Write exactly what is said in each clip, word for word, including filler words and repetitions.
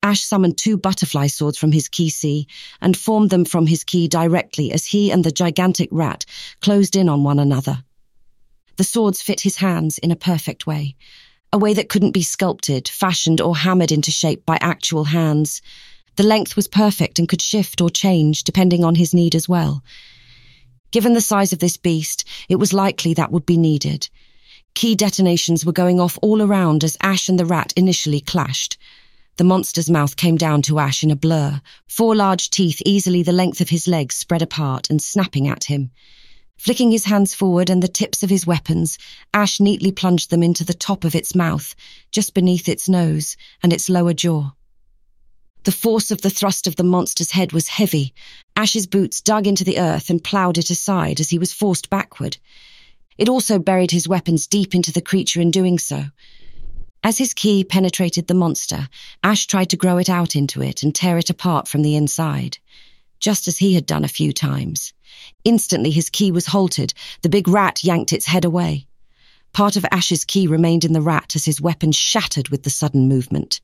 Ash summoned two butterfly swords from his ki si and formed them from his ki directly as he and the gigantic rat closed in on one another. The swords fit his hands in a perfect way, a way that couldn't be sculpted, fashioned, or hammered into shape by actual hands. The length was perfect and could shift or change depending on his need as well. Given the size of this beast, it was likely that would be needed. Key detonations were going off all around as Ash and the rat initially clashed. The monster's mouth came down to Ash in a blur, four large teeth easily the length of his legs spread apart and snapping at him. Flicking his hands forward and the tips of his weapons, Ash neatly plunged them into the top of its mouth, just beneath its nose and its lower jaw. The force of the thrust of the monster's head was heavy. Ash's boots dug into the earth and ploughed it aside as he was forced backward. It also buried his weapons deep into the creature in doing so. As his ki penetrated the monster, Ash tried to grow it out into it and tear it apart from the inside, just as he had done a few times. Instantly his ki was halted. The big rat yanked its head away. Part of Ash's ki remained in the rat as his weapon shattered with the sudden movement.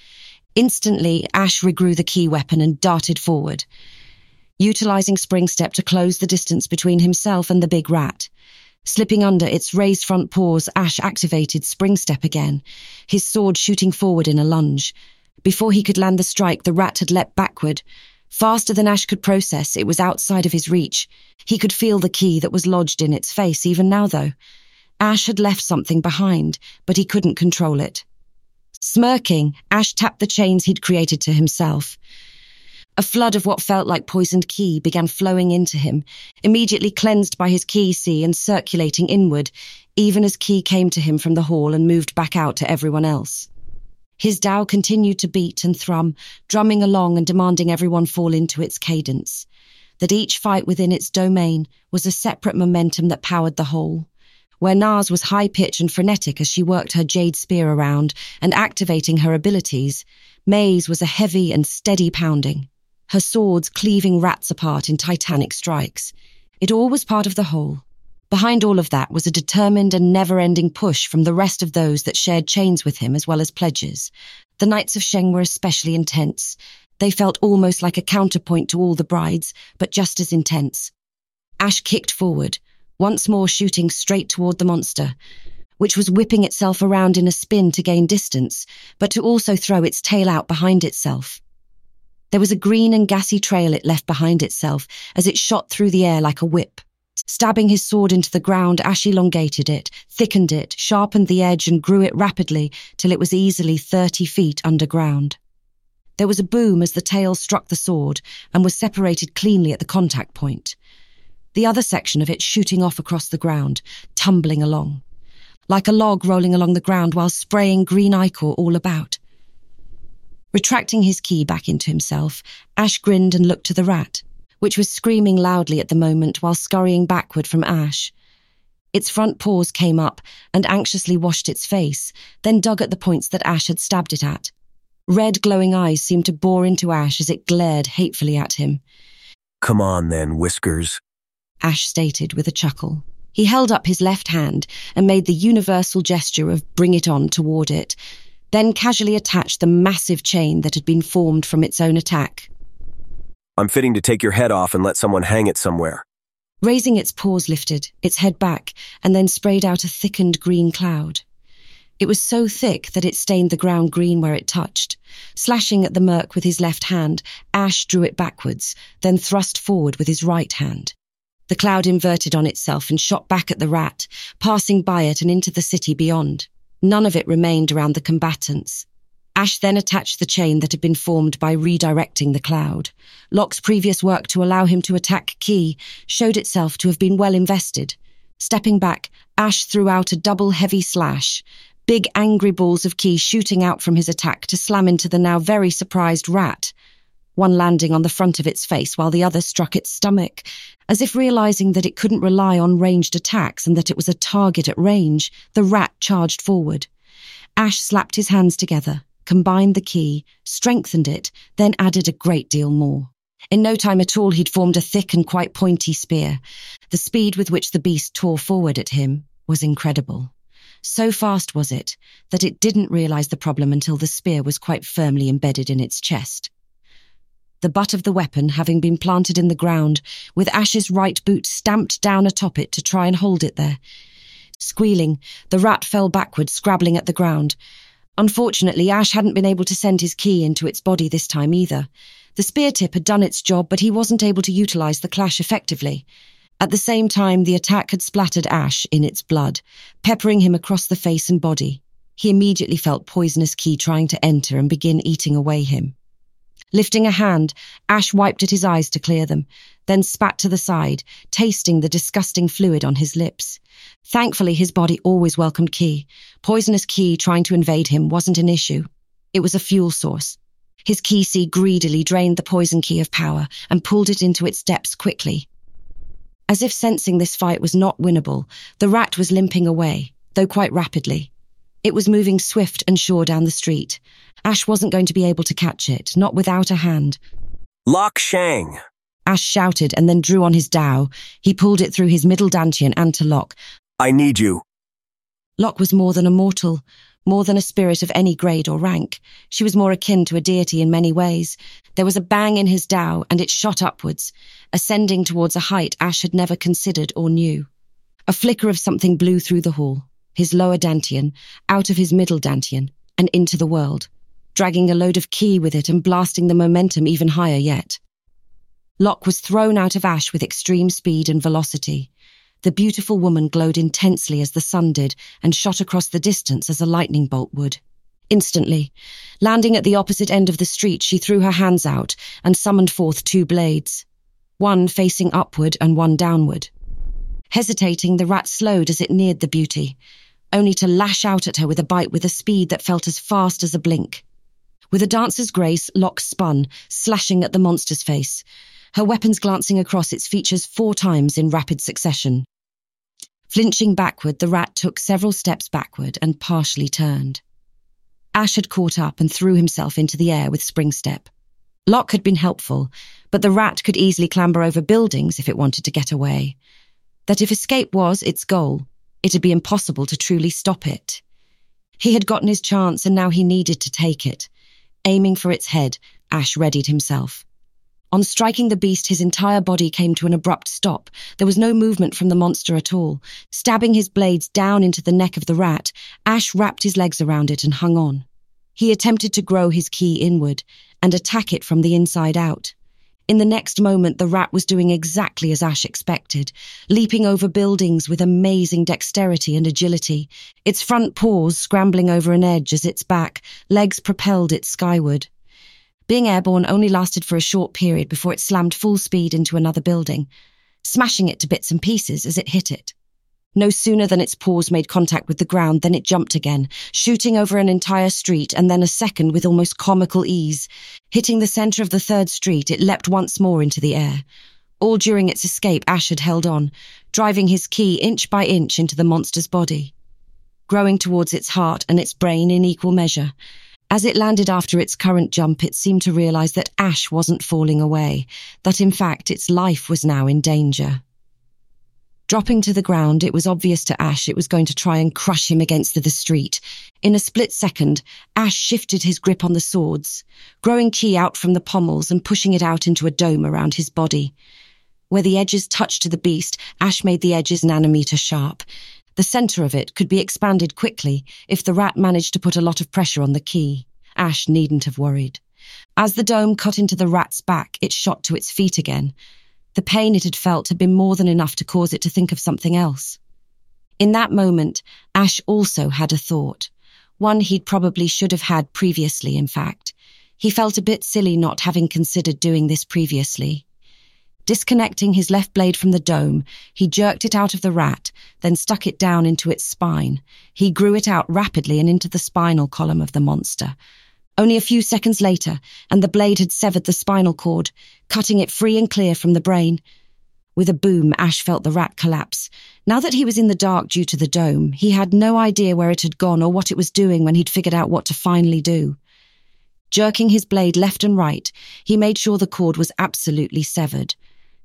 Instantly, Ash regrew the ki weapon and darted forward, utilizing Spring Step to close the distance between himself and the big rat. Slipping under its raised front paws, Ash activated Spring Step again, his sword shooting forward in a lunge. Before he could land the strike, the rat had leapt backward. Faster than Ash could process, it was outside of his reach. He could feel the ki that was lodged in its face even now, though. Ash had left something behind, but he couldn't control it. Smirking, Ash tapped the chains he'd created to himself. A flood of what felt like poisoned ki began flowing into him, immediately cleansed by his ki si and circulating inward, even as ki came to him from the hall and moved back out to everyone else. His Tao continued to beat and thrum, drumming along and demanding everyone fall into its cadence. That each fight within its domain was a separate momentum that powered the whole. Where Nars was high-pitched and frenetic as she worked her jade spear around and activating her abilities, May's was a heavy and steady pounding, her swords cleaving rats apart in titanic strikes. It all was part of the whole. Behind all of that was a determined and never-ending push from the rest of those that shared chains with him as well as pledges. The Knights of Sheng were especially intense. They felt almost like a counterpoint to all the brides, but just as intense. Ash kicked forward, once more shooting straight toward the monster, which was whipping itself around in a spin to gain distance, but to also throw its tail out behind itself. There was a green and gassy trail it left behind itself as it shot through the air like a whip. Stabbing his sword into the ground, Ash elongated it, thickened it, sharpened the edge and grew it rapidly till it was easily thirty feet underground. There was a boom as the tail struck the sword and was separated cleanly at the contact point. The other section of it shooting off across the ground, tumbling along, like a log rolling along the ground while spraying green ichor all about. Retracting his ki back into himself, Ash grinned and looked to the rat, which was screaming loudly at the moment while scurrying backward from Ash. Its front paws came up and anxiously washed its face, then dug at the points that Ash had stabbed it at. Red glowing eyes seemed to bore into Ash as it glared hatefully at him. "Come on then, Whiskers," Ash stated with a chuckle. He held up his left hand and made the universal gesture of bring it on toward it, then casually attached the massive chain that had been formed from its own attack. "I'm fitting to take your head off and let someone hang it somewhere." Raising its paws lifted, its head back, and then sprayed out a thickened green cloud. It was so thick that it stained the ground green where it touched. Slashing at the murk with his left hand, Ash drew it backwards, then thrust forward with his right hand. The cloud inverted on itself and shot back at the rat, passing by it and into the city beyond. None of it remained around the combatants. Ash then attached the chain that had been formed by redirecting the cloud. Locke's previous work to allow him to attack Ki showed itself to have been well invested. Stepping back, Ash threw out a double heavy slash, big angry balls of Ki shooting out from his attack to slam into the now very surprised rat, one landing on the front of its face while the other struck its stomach. As if realizing that it couldn't rely on ranged attacks and that it was a target at range, the rat charged forward. Ash slapped his hands together, combined the Ki, strengthened it, then added a great deal more. In no time at all, he'd formed a thick and quite pointy spear. The speed with which the beast tore forward at him was incredible. So fast was it that it didn't realize the problem until the spear was quite firmly embedded in its chest. The butt of the weapon having been planted in the ground, with Ash's right boot stamped down atop it to try and hold it there. Squealing, the rat fell backward, scrabbling at the ground. Unfortunately, Ash hadn't been able to send his key into its body this time either. The spear tip had done its job, but he wasn't able to utilize the clash effectively. At the same time, the attack had splattered Ash in its blood, peppering him across the face and body. He immediately felt poisonous ki trying to enter and begin eating away him. Lifting a hand, Ash wiped at his eyes to clear them, then spat to the side, tasting the disgusting fluid on his lips. Thankfully, his body always welcomed ki. Poisonous ki trying to invade him wasn't an issue. It was a fuel source. His ki-si greedily drained the poison ki of power and pulled it into its depths quickly. As if sensing this fight was not winnable, the rat was limping away, though quite rapidly. It was moving swift and sure down the street. Ash wasn't going to be able to catch it, not without a hand. Lock Shang! Ash shouted and then drew on his dao. He pulled it through his middle dantian and to Locke. I need you. Locke was more than a mortal, more than a spirit of any grade or rank. She was more akin to a deity in many ways. There was a bang in his dao, and it shot upwards, ascending towards a height Ash had never considered or knew. A flicker of something blew through the hall, his lower dantian, out of his middle dantian, and into the world, dragging a load of ki with it and blasting the momentum even higher yet. Locke was thrown out of Ash with extreme speed and velocity. The beautiful woman glowed intensely as the sun did and shot across the distance as a lightning bolt would. Instantly, landing at the opposite end of the street, she threw her hands out and summoned forth two blades, one facing upward and one downward. Hesitating, the rat slowed as it neared the beauty, only to lash out at her with a bite with a speed that felt as fast as a blink. With a dancer's grace, Locke spun, slashing at the monster's face, her weapons glancing across its features four times in rapid succession. Flinching backward, the rat took several steps backward and partially turned. Ash had caught up and threw himself into the air with spring step. Locke had been helpful, but the rat could easily clamber over buildings if it wanted to get away. That if escape was its goal, it'd be impossible to truly stop it. He had gotten his chance and now he needed to take it. Aiming for its head, Ash readied himself. On striking the beast, his entire body came to an abrupt stop. There was no movement from the monster at all. Stabbing his blades down into the neck of the rat, Ash wrapped his legs around it and hung on. He attempted to grow his ki inward and attack it from the inside out. In the next moment, the rat was doing exactly as Ash expected, leaping over buildings with amazing dexterity and agility, its front paws scrambling over an edge as its back, legs propelled it skyward. Being airborne only lasted for a short period before it slammed full speed into another building, smashing it to bits and pieces as it hit it. No sooner than its paws made contact with the ground than it jumped again, shooting over an entire street and then a second with almost comical ease. Hitting the centre of the third street, it leapt once more into the air. All during its escape, Ash had held on, driving his ki inch by inch into the monster's body, growing towards its heart and its brain in equal measure. As it landed after its current jump, it seemed to realise that Ash wasn't falling away, that in fact its life was now in danger. Dropping to the ground, it was obvious to Ash it was going to try and crush him against the street. In a split second, Ash shifted his grip on the swords, growing ki out from the pommels and pushing it out into a dome around his body. Where the edges touched to the beast, Ash made the edges nanometer sharp. The centre of it could be expanded quickly if the rat managed to put a lot of pressure on the ki. Ash needn't have worried. As the dome cut into the rat's back, it shot to its feet again. The pain it had felt had been more than enough to cause it to think of something else. In that moment, Ash also had a thought, one he'd probably should have had previously, in fact. He felt a bit silly not having considered doing this previously. Disconnecting his left blade from the dome, he jerked it out of the rat, then stuck it down into its spine. He grew it out rapidly and into the spinal column of the monster. Only a few seconds later, and the blade had severed the spinal cord, cutting it free and clear from the brain. With a boom, Ash felt the rat collapse. Now that he was in the dark due to the dome, he had no idea where it had gone or what it was doing when he'd figured out what to finally do. Jerking his blade left and right, he made sure the cord was absolutely severed.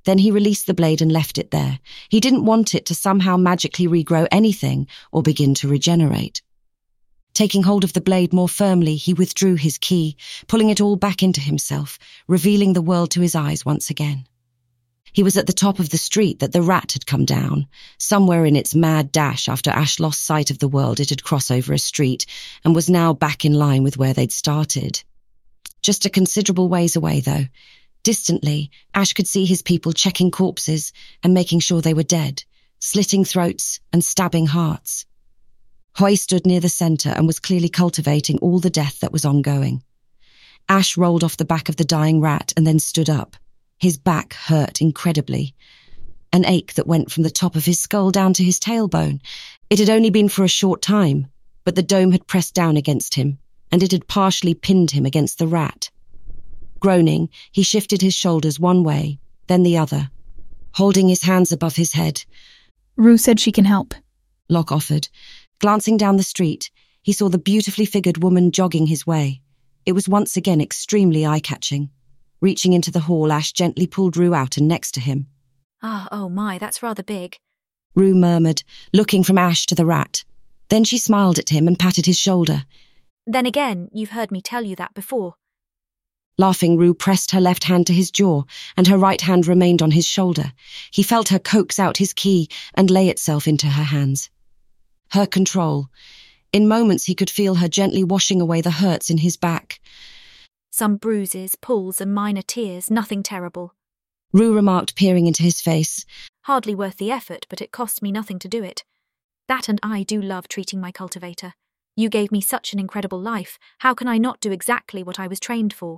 Then he released the blade and left it there. He didn't want it to somehow magically regrow anything or begin to regenerate. Taking hold of the blade more firmly, he withdrew his ki, pulling it all back into himself, revealing the world to his eyes once again. He was at the top of the street that the rat had come down. Somewhere in its mad dash after Ash lost sight of the world, it had crossed over a street and was now back in line with where they'd started. Just a considerable ways away, though. Distantly, Ash could see his people checking corpses and making sure they were dead, slitting throats and stabbing hearts. Hoy stood near the centre and was clearly cultivating all the death that was ongoing. Ash rolled off the back of the dying rat and then stood up. His back hurt incredibly. An ache that went from the top of his skull down to his tailbone. It had only been for a short time, but the dome had pressed down against him, and it had partially pinned him against the rat. Groaning, he shifted his shoulders one way, then the other, holding his hands above his head. Rue said she can help, Locke offered. Glancing down the street, he saw the beautifully figured woman jogging his way. It was once again extremely eye-catching. Reaching into the hall, Ash gently pulled Rue out and next to him. Ah, oh my, that's rather big. Rue murmured, looking from Ash to the rat. Then she smiled at him and patted his shoulder. Then again, you've heard me tell you that before. Laughing, Rue pressed her left hand to his jaw, and her right hand remained on his shoulder. He felt her coax out his ki and lay itself into her hands. Her control. In moments he could feel her gently washing away the hurts in his back. Some bruises, pulls and minor tears, nothing terrible. Rue remarked, peering into his face. Hardly worth the effort, but it costs me nothing to do it. That and I do love treating my cultivator. You gave me such an incredible life. How can I not do exactly what I was trained for?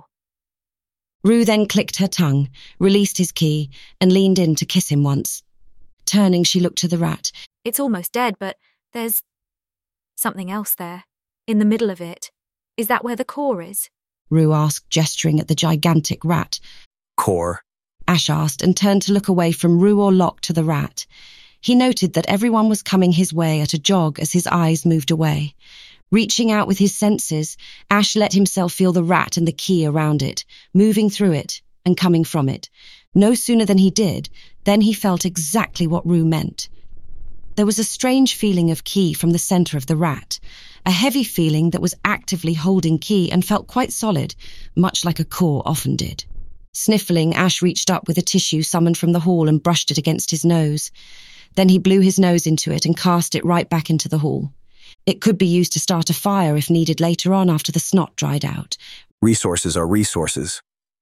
Rue then clicked her tongue, released his ki, and leaned in to kiss him once. Turning, she looked to the rat. It's almost dead, but there's something else there, in the middle of it. Is that where the core is? Rue asked, gesturing at the gigantic rat. Core? Ash asked, and turned to look away from Rue or Locke to the rat. He noted that everyone was coming his way at a jog as his eyes moved away. Reaching out with his senses, Ash let himself feel the rat and the ki around it, moving through it and coming from it. No sooner than he did, then he felt exactly what Rue meant. There was a strange feeling of ki from the centre of the rat, a heavy feeling that was actively holding ki and felt quite solid, much like a core often did. Sniffling, Ash reached up with a tissue summoned from the hall and brushed it against his nose. Then he blew his nose into it and cast it right back into the hall. It could be used to start a fire if needed later on after the snot dried out. Resources are resources.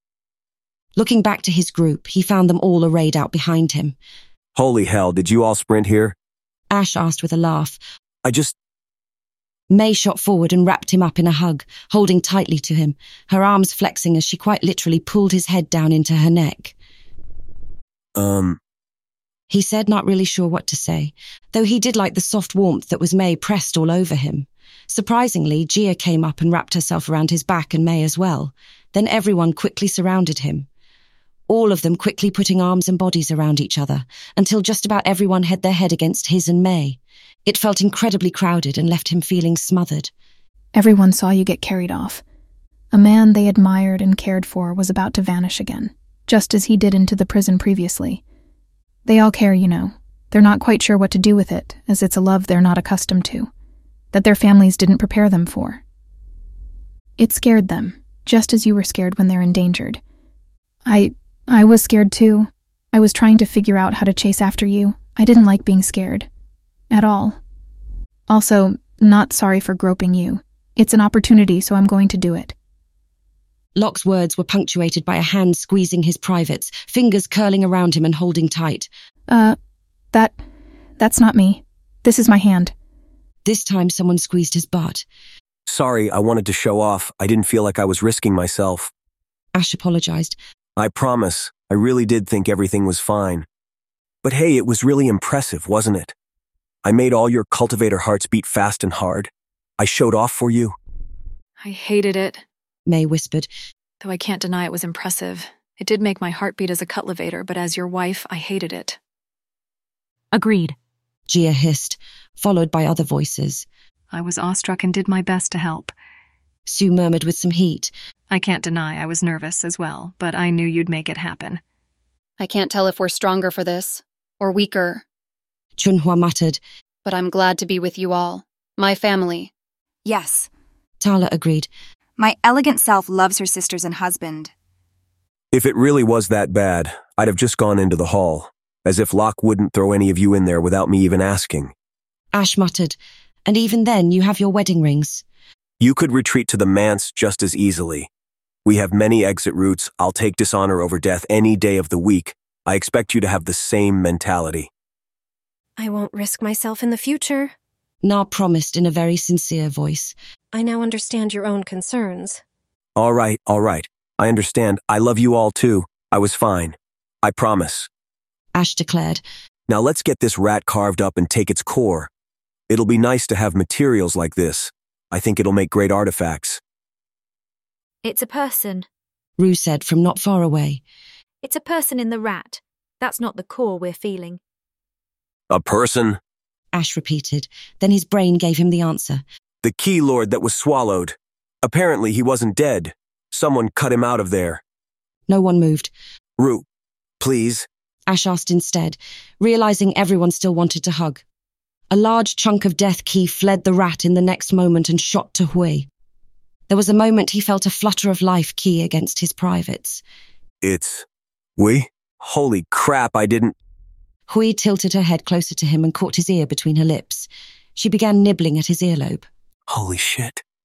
Looking back to his group, he found them all arrayed out behind him. Holy hell, did you all sprint here? Ash asked with a laugh. I just... May shot forward and wrapped him up in a hug, holding tightly to him, her arms flexing as she quite literally pulled his head down into her neck. Um... He said, not really sure what to say, though he did like the soft warmth that was May pressed all over him. Surprisingly, Gia came up and wrapped herself around his back and May as well. Then everyone quickly surrounded him. All of them quickly putting arms and bodies around each other, until just about everyone had their head against his and May. It felt incredibly crowded and left him feeling smothered. Everyone saw you get carried off. A man they admired and cared for was about to vanish again, just as he did into the prison previously. They all care, you know. They're not quite sure what to do with it, as it's a love they're not accustomed to, that their families didn't prepare them for. It scared them, just as you were scared when they're endangered. I... I was scared too. I was trying to figure out how to chase after you. I didn't like being scared. At all. Also, not sorry for groping you. It's an opportunity, so I'm going to do it. Locke's words were punctuated by a hand squeezing his privates, fingers curling around him and holding tight. Uh, that... that's not me. This is my hand. This time someone squeezed his butt. Sorry, I wanted to show off. I didn't feel like I was risking myself. Ash apologized. I promise, I really did think everything was fine. But hey, it was really impressive, wasn't it? I made all your cultivator hearts beat fast and hard. I showed off for you. I hated it, May whispered. though I can't deny it was impressive. It did make my heart beat as a cultivator, but as your wife, I hated it. Agreed, Gia hissed, followed by other voices. I was awestruck and did my best to help. Sue murmured with some heat. I can't deny I was nervous as well, but I knew you'd make it happen. I can't tell if we're stronger for this, or weaker, Chunhua muttered. but I'm glad to be with you all. My family. Yes, Tala agreed. my elegant self loves her sisters and husband. If it really was that bad, I'd have just gone into the hall, as if Locke wouldn't throw any of you in there without me even asking. Ash muttered. And even then, you have your wedding rings. You could retreat to the manse just as easily. We have many exit routes. I'll take dishonor over death any day of the week. I expect you to have the same mentality. I won't risk myself in the future. Na promised in a very sincere voice. I now understand your own concerns. All right, all right. I understand. I love you all too. I was fine. I promise. Ash declared. Now let's get this rat carved up and take its core. It'll be nice to have materials like this. I think it'll make great artifacts. It's a person. Rue said from not far away. It's a person in the rat. That's not the core we're feeling. A person? Ash repeated. Then his brain gave him the answer. The key lord that was swallowed. Apparently he wasn't dead. Someone cut him out of there. No one moved. Rue, please. Ash asked instead, realizing everyone still wanted to hug. A large chunk of death key fled the rat in the next moment and shot to Hui. There was a moment he felt a flutter of life key against his privates. It's... we? Holy crap, I didn't... Hui tilted her head closer to him and caught his ear between her lips. She began nibbling at his earlobe. Holy shit.